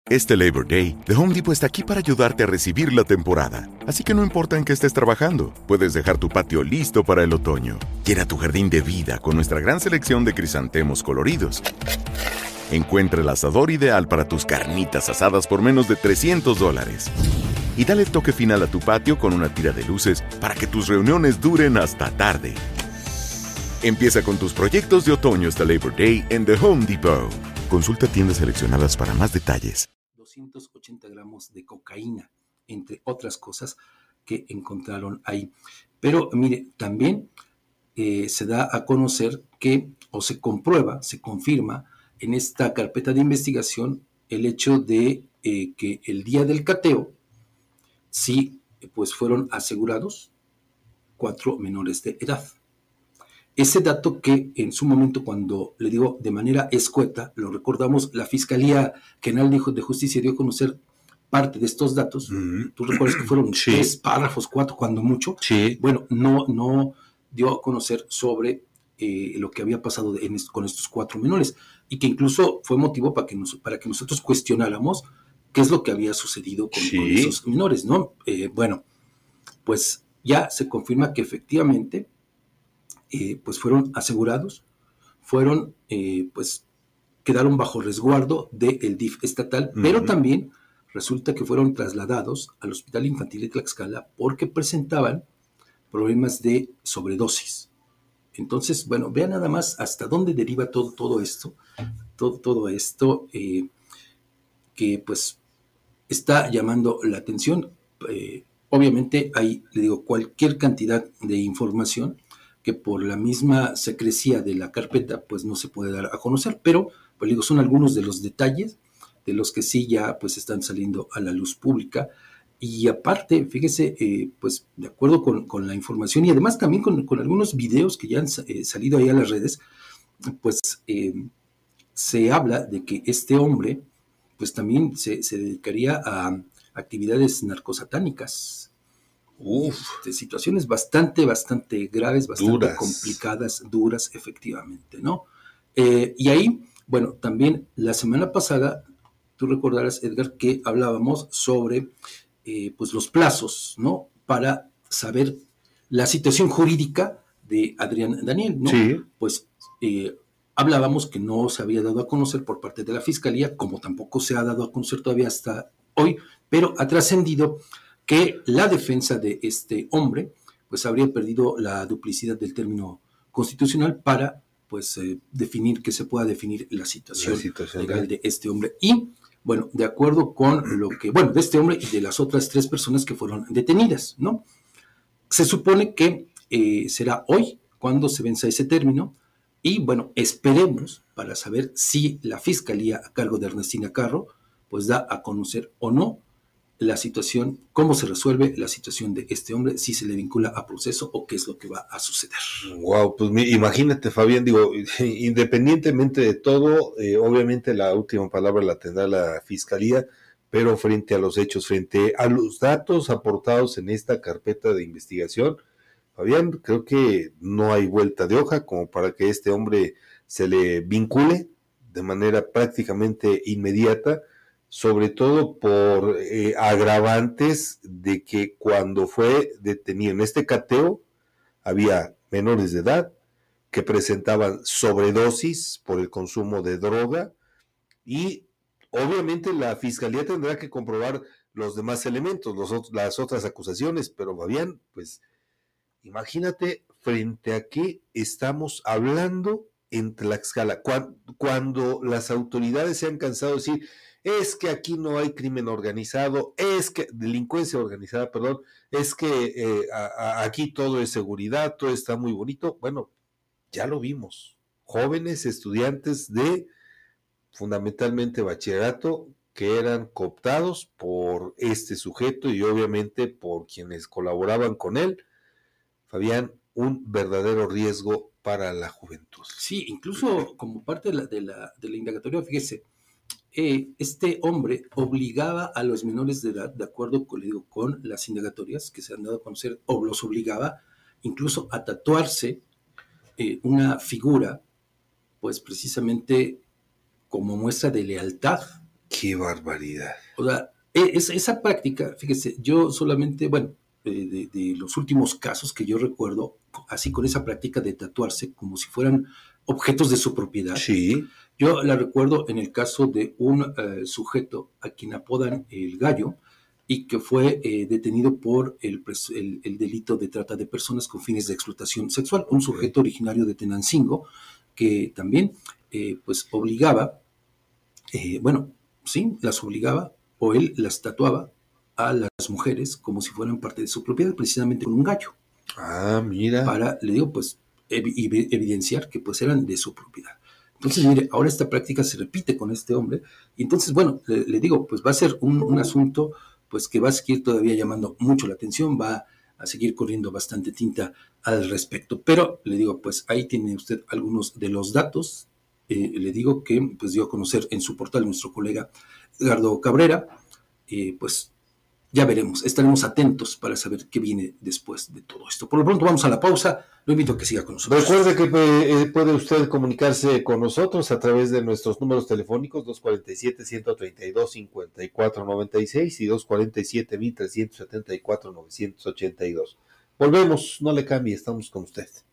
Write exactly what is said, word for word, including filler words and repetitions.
Este Labor Day, The Home Depot está aquí para ayudarte a recibir la temporada. Así que no importa en qué estés trabajando, puedes dejar tu patio listo para el otoño. Llena tu jardín de vida con nuestra gran selección de crisantemos coloridos. Encuentra el asador ideal para tus carnitas asadas por menos de trescientos dólares. Y dale el toque final a tu patio con una tira de luces para que tus reuniones duren hasta tarde. Empieza con tus proyectos de otoño hasta Labor Day en The Home Depot. Consulta tiendas seleccionadas para más detalles. doscientos ochenta gramos de cocaína, entre otras cosas que encontraron ahí. Pero mire, también eh, se da a conocer que, o se comprueba, se confirma en esta carpeta de investigación el hecho de eh, que el día del cateo, sí, pues fueron asegurados cuatro menores de edad. Ese dato que en su momento, cuando le digo de manera escueta, lo recordamos, la Fiscalía General de Justicia dio a conocer parte de estos datos. Mm-hmm. Tú recuerdas que fueron sí. tres párrafos, cuatro, cuando mucho. Sí. Bueno, no, no dio a conocer sobre eh, lo que había pasado en est- con estos cuatro menores, y que incluso fue motivo para que, nos, para que nosotros cuestionáramos qué es lo que había sucedido con, sí. con esos menores, ¿no? Eh, bueno, pues ya se confirma que efectivamente Eh, pues fueron asegurados, fueron, eh, pues quedaron bajo resguardo del D I F estatal, uh-huh. pero también resulta que fueron trasladados al Hospital Infantil de Tlaxcala porque presentaban problemas de sobredosis. Entonces, bueno, vean nada más hasta dónde deriva todo, todo esto, todo, todo esto eh, que pues está llamando la atención. Eh, obviamente hay, le digo, cualquier cantidad de información que por la misma secrecía de la carpeta pues no se puede dar a conocer, pero pues digo, son algunos de los detalles de los que sí ya pues están saliendo a la luz pública. Y aparte, fíjese, eh, pues de acuerdo con, con la información y además también con, con algunos videos que ya han eh, salido ahí a las redes, pues eh, se habla de que este hombre pues también se, se dedicaría a actividades narcosatánicas. Uf, de situaciones bastante, bastante graves, bastante duras. complicadas, duras, efectivamente, ¿no? Eh, y ahí, bueno, también la semana pasada, tú recordarás, Edgar, que hablábamos sobre, eh, pues, los plazos, ¿no? Para saber la situación jurídica de Adrián Daniel, ¿no? Sí. Pues, eh, hablábamos que no se había dado a conocer por parte de la Fiscalía, como tampoco se ha dado a conocer todavía hasta hoy, pero ha trascendido que la defensa de este hombre pues habría perdido la duplicidad del término constitucional para pues eh, definir, que se pueda definir la situación, la situación legal de este hombre. Y bueno, de acuerdo con lo que, bueno, de este hombre y de las otras tres personas que fueron detenidas, ¿no? Se supone que eh, será hoy cuando se venza ese término y bueno, esperemos para saber si la Fiscalía a cargo de Ernestina Carro pues da a conocer o no la situación, cómo se resuelve la situación de este hombre, si se le vincula a proceso o qué es lo que va a suceder. Wow, pues imagínate, Fabián, digo, independientemente de todo, eh, obviamente la última palabra la tendrá la Fiscalía, pero frente a los hechos, frente a los datos aportados en esta carpeta de investigación, Fabián, creo que no hay vuelta de hoja como para que este hombre se le vincule de manera prácticamente inmediata, sobre todo por eh, agravantes de que cuando fue detenido en este cateo había menores de edad que presentaban sobredosis por el consumo de droga y obviamente la Fiscalía tendrá que comprobar los demás elementos, los, las otras acusaciones, pero Fabián, pues imagínate frente a qué estamos hablando en Tlaxcala, cuando, cuando las autoridades se han cansado de decir es que aquí no hay crimen organizado, es que delincuencia organizada, perdón, es que eh, a, a, aquí todo es seguridad, todo está muy bonito. Bueno, ya lo vimos, jóvenes estudiantes de fundamentalmente bachillerato que eran cooptados por este sujeto y obviamente por quienes colaboraban con él. Fabián, un verdadero riesgo para la juventud. Sí, incluso como parte de la, de la, de la indagatoria, fíjese, Eh, este hombre obligaba a los menores de edad, de acuerdo con, digo, con las indagatorias que se han dado a conocer, o los obligaba incluso a tatuarse eh, una figura, pues precisamente como muestra de lealtad Qué barbaridad. O sea, e- es- esa práctica, fíjese, yo solamente, bueno, eh, de, de los últimos casos que yo recuerdo, así con esa práctica de tatuarse como si fueran objetos de su propiedad, Sí. yo la recuerdo en el caso de un eh, sujeto a quien apodan el Gallo y que fue eh, detenido por el, pres- el- el delito de trata de personas con fines de explotación sexual, un sujeto originario de Tenancingo que también eh, pues obligaba, eh, bueno, sí, las obligaba o él las tatuaba a las mujeres como si fueran parte de su propiedad, precisamente con un gallo, Ah, mira. para, le digo, pues, evi- evi- evidenciar que pues eran de su propiedad. Entonces, mire, ahora esta práctica se repite con este hombre, y entonces, bueno, le, le digo, pues va a ser un, un asunto pues que va a seguir todavía llamando mucho la atención, va a seguir corriendo bastante tinta al respecto. Pero le digo, pues ahí tiene usted algunos de los datos. Eh, le digo que pues dio a conocer en su portal nuestro colega Edgardo Cabrera, eh, pues ya veremos, estaremos atentos para saber qué viene después de todo esto. Por lo pronto vamos a la pausa, lo invito a que siga con nosotros. Recuerde que eh, puede usted comunicarse con nosotros a través de nuestros números telefónicos dos cuarenta y siete, ciento treinta y dos, cincuenta y cuatro noventa y seis y dos cuarenta y siete, mil trescientos setenta y cuatro, novecientos ochenta y dos. Volvemos, no le cambie, estamos con usted.